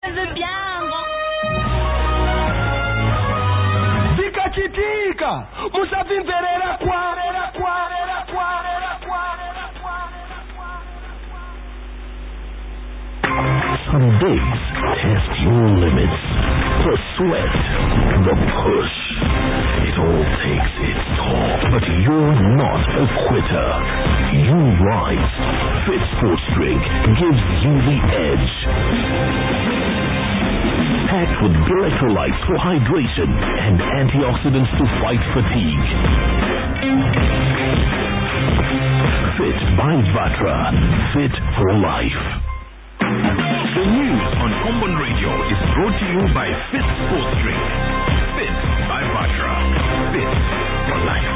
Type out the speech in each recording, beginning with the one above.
Zikachitika musavimverera kwa Some days test your limits. The sweat, the push, it all takes its toll. But you're not a quitter. You rise. Fit Sports Drink gives you the edge. Packed with electrolytes for hydration and antioxidants to fight fatigue. Fit by Vatra. Fit for life. The news on Common Radio is brought to you by Fit Sports Drink. Fit by Vatra. Fit for life.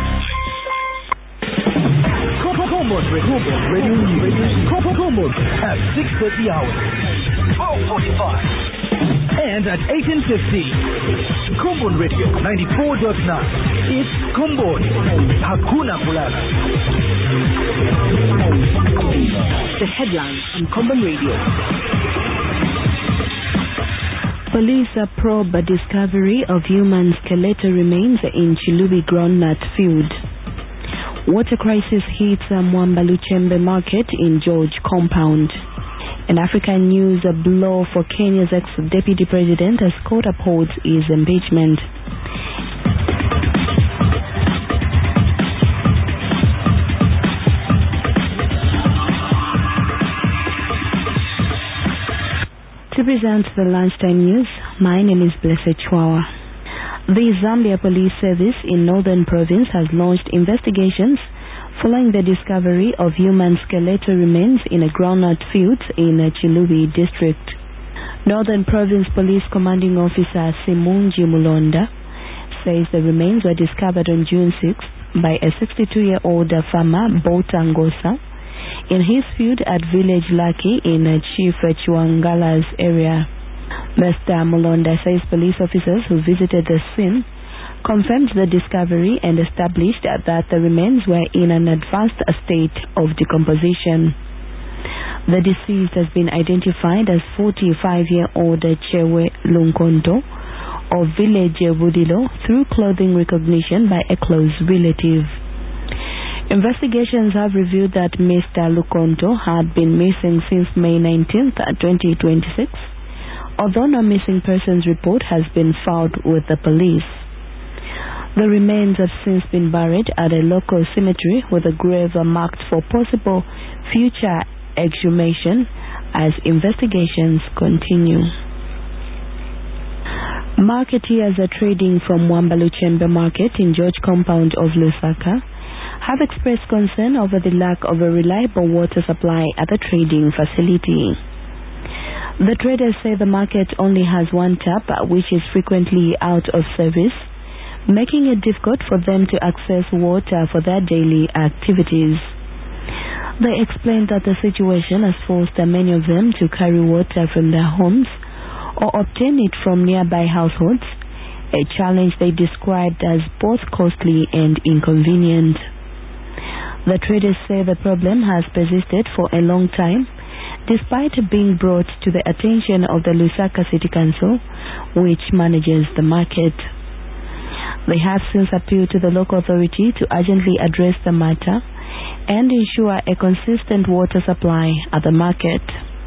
Common Radio News. Common at 6:30 hours. 12:45. And at 18:50. Common Radio 94.9. It's Common. Hakuna Kulala. The headlines on Common Radio. Police probe a discovery of human skeletal remains in Chilubi groundnut field. Water crisis hits Mwamba Luchembe market in George compound. In African news, a blow for Kenya's ex-deputy president as court upholds his impeachment. To present the lunchtime news, my name is Blessed Chwawa. The Zambia Police Service in Northern Province has launched investigations following the discovery of human skeletal remains in a groundnut field in Chilubi district. Northern Province Police Commanding Officer Simunji Mulonda says the remains were discovered on June 6th by a 62-year-old farmer, Botangosa, in his field at Village Laki in Chief Chiwangala's area. Mr. Mulonda says police officers who visited the scene confirmed the discovery and established that the remains were in an advanced state of decomposition. The deceased has been identified as 45-year-old Chewe Lunkonto of Village Budilo through clothing recognition by a close relative. Investigations have revealed that Mr. Lukonto had been missing since May 19th, 2026, although no missing persons report has been filed with the police. The remains have since been buried at a local cemetery with a grave marked for possible future exhumation as investigations continue. Marketeers are trading from Mwamba Luchembe market in George compound of Lusaka have expressed concern over the lack of a reliable water supply at the trading facility. The traders say the market only has one tap, which is frequently out of service, making it difficult for them to access water for their daily activities. They explained that the situation has forced many of them to carry water from their homes or obtain it from nearby households, a challenge they described as both costly and inconvenient. The traders say the problem has persisted for a long time, despite being brought to the attention of the Lusaka City Council, which manages the market. They have since appealed to the local authority to urgently address the matter and ensure a consistent water supply at the market.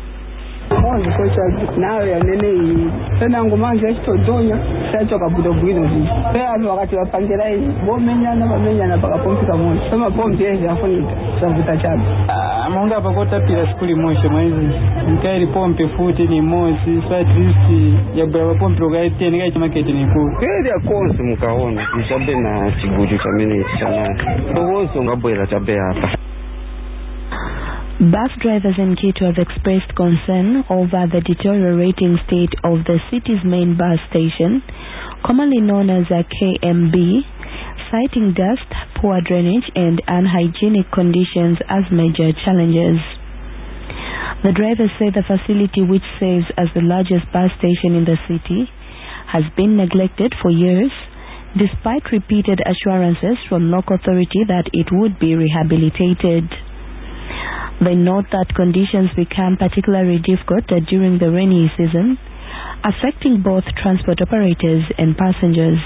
nawe yanene tena ngomanje chitodonya sachoka budo bwino zi pea wakati wapangira hii bomenyana paka pompi kamoja kama pompi hizi afunita savuta chabi amonga pakota pila skuli moshe mwezi nkairi pompi futi ni mosi so at least ya baba pompi rogaiti ni kai market ni ku kweli akonse mukaona nishabe na chigudu cha mene chana bozo ngabwela chabe hapa. Bus drivers in Kitwe have expressed concern over the deteriorating state of the city's main bus station, commonly known as a KMB, citing dust, poor drainage and unhygienic conditions as major challenges. The drivers say the facility, which serves as the largest bus station in the city, has been neglected for years, despite repeated assurances from local authority that it would be rehabilitated. They note that conditions become particularly difficult during the rainy season affecting both transport operators and passengers.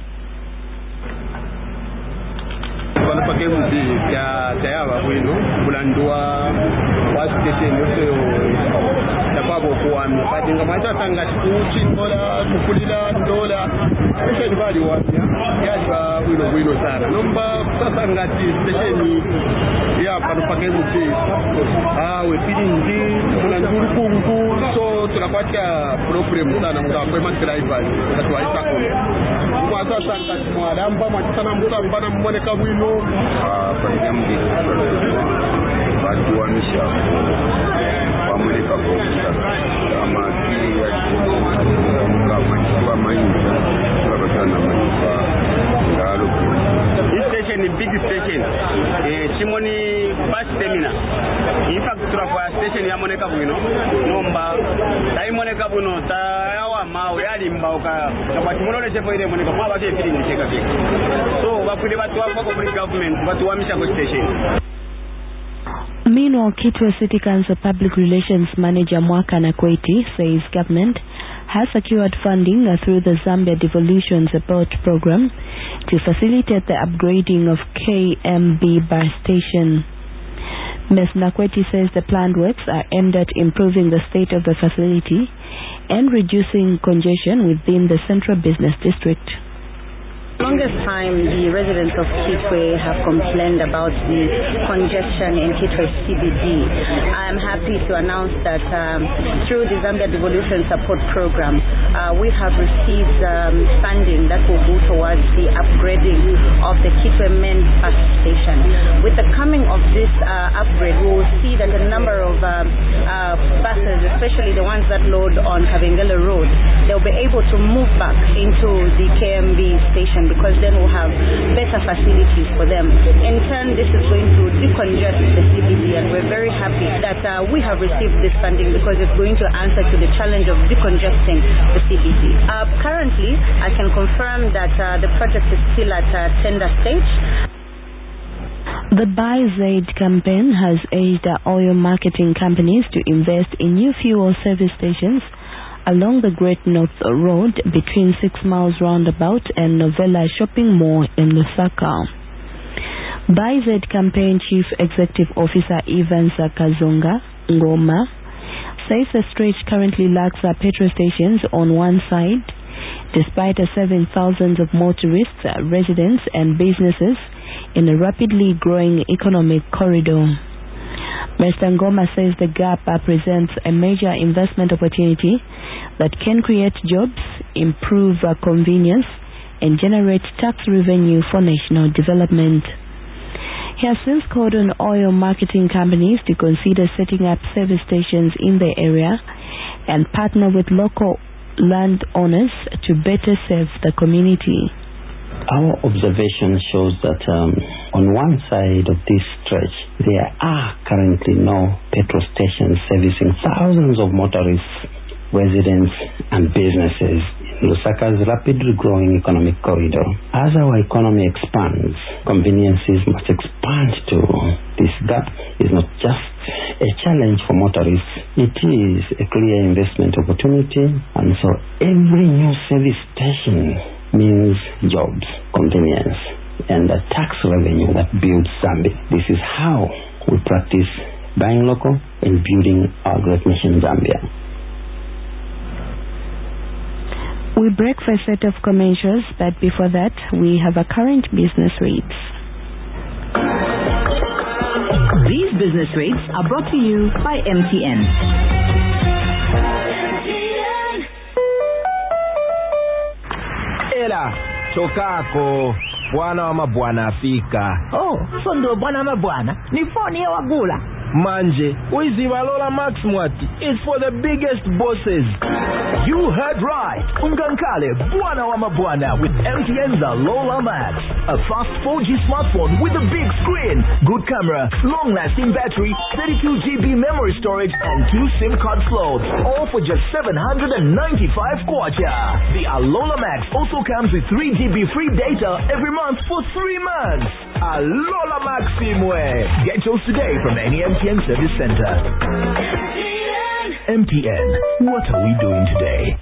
Big station, Chimoni bus terminal. In fact, station ya Moneka Buino, Nomba, Moneka Buno, Tawa Mao, Yalimbauka, but Mono Chepo Monica, Papa feeling the check. So, what could the government, but one station? Meanwhile, Kitwe City Council Public Relations Manager Mwaka Nakweti says government has secured funding through the Zambia Devolution Support Program to facilitate the upgrading of KMB bus station. Ms. Nakweti says the planned works are aimed at improving the state of the facility and reducing congestion within the central business district. Longest time, the residents of Kitwe have complained about the congestion in Kitwe CBD. I am happy to announce that through the Zambia Devolution Support Program, we have received funding that will go towards the upgrading of the Kitwe main bus station. With the coming of this upgrade, we will see that a number of buses, especially the ones that load on Kabengele Road, they'll be able to move back into the KMB station, because then we'll have better facilities for them. In turn, this is going to decongest the CBD, and we're very happy that we have received this funding, because it's going to answer to the challenge of decongesting the CBD. Currently, I can confirm that the project is still at tender stage. The Buy Zaid campaign has urged oil marketing companies to invest in new fuel service stations along the Great North Road between 6 Miles Roundabout and Novella Shopping Mall in Lusaka. Buy Zaid campaign Chief Executive Officer Evans Kazunga Ngoma says the stretch currently lacks petrol stations on one side, despite serving thousands of motorists, residents and businesses in a rapidly growing economic corridor. Mr. Ngoma says the gap presents a major investment opportunity that can create jobs, improve convenience, and generate tax revenue for national development. He has since called on oil marketing companies to consider setting up service stations in the area and partner with local landowners to better serve the community. Our observation shows that on one side of this stretch, there are currently no petrol stations servicing thousands of motorists, residents, and businesses in Lusaka's rapidly growing economic corridor. As our economy expands, conveniences must expand too. This gap is not just a challenge for motorists, it is a clear investment opportunity, and so every new service station means jobs, convenience, and a tax revenue that builds Zambia. This is how we practice buying local and building our great nation Zambia. We break for a set of commercials, but before that, we have a current business rates. These business rates are brought to you by MTN. Ela, chokako, bwana wa mabwana afika. Oh, so ndo bwana wa mabwana, ni phone ya wagula. Manje, uiziva Lola Max Mwati. It's for the biggest bosses. You heard right. Ungankale, Bwana wa Mabwana with MTN's Lola Max. A fast 4G smartphone with a big screen, good camera, long-lasting battery, 32GB memory storage, and 2 SIM card slots. All for just 795 kwacha. The Alola Max also comes with 3GB free data every month for 3 months. Alola Maximwe. Get yours today from any MTN service center. MTN. What are we doing today?